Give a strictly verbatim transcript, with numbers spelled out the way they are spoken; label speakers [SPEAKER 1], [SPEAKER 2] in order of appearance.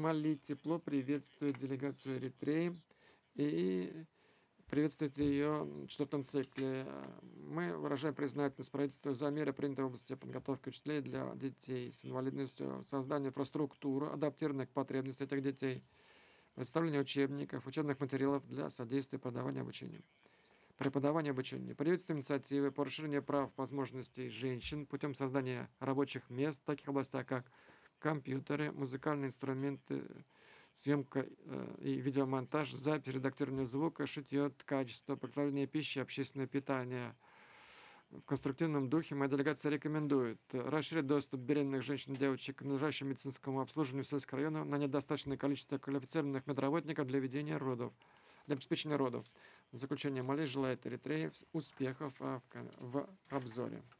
[SPEAKER 1] Мали тепло приветствует делегацию Эритреи и приветствует ее в четвертом цикле. Мы выражаем признательность правительству за меры, принятые в области подготовки учителей для детей с инвалидностью, создание инфраструктуры, адаптированной к потребностям этих детей, представление учебников, учебных материалов для содействия преподаванию и обучению. Преподавание и обучение. Приветствуем инициативы по расширению прав и возможностей женщин путем создания рабочих мест в таких областях, как компьютеры, музыкальные инструменты, съемка э, и видеомонтаж, запись, редактирование звука, шитье, ткачество, приготовление пищи, общественное питание. В конструктивном духе моя делегация рекомендует расширить доступ беременных женщин и девочек к надлежащему медицинскому обслуживанию в сельских районах, нанять достаточное количество квалифицированных медработников для ведения родов, для обеспечения родов. В заключение, Мали желает Эритреи успехов в обзоре.